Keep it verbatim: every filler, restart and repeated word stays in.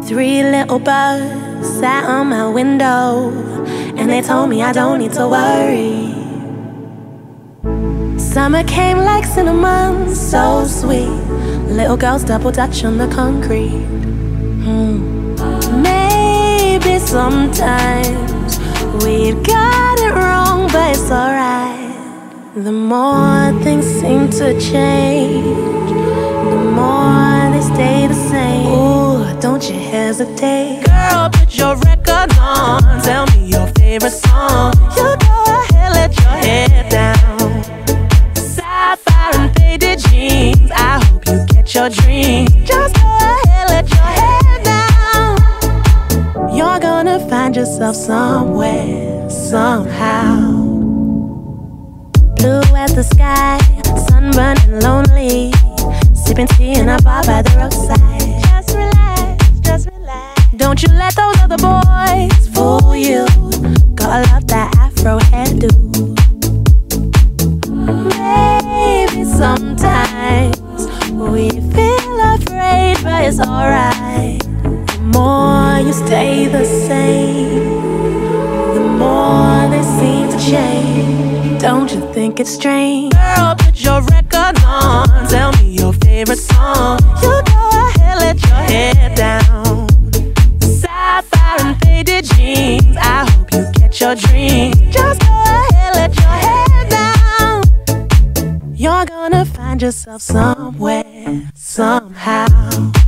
Three little birds sat on my window, and they told me I don't need to worry. Summer came like cinnamon, so sweet. Little girls double dutch on the concrete. mm. Maybe sometimes we've got it wrong, but it's alright. The more things seem to change, the more they stay the same. Ooh, don't you hesitate. Girl, put your record on. Tell me your favorite song. You go ahead, let your head down. Sapphire and faded jeans, I hope you get your dream. Just go ahead, let your head down. You're gonna find yourself somewhere, somehow. Blue as the sky, sunburned and lonely, sipping tea in a bar by the roadside. Just relax, just relax. Don't you let those other boys fool you. Gotta love that afro hairdo. Maybe sometimes we feel afraid, but it's alright. The more you stay the same, the more they seem to change. Don't you think it's strange? Girl, put your record on. Tell me your favorite song. You go ahead, let your head down. Sapphire and faded jeans, I hope you get your dream. Just go ahead, let your head down. You're gonna find yourself somewhere, somehow.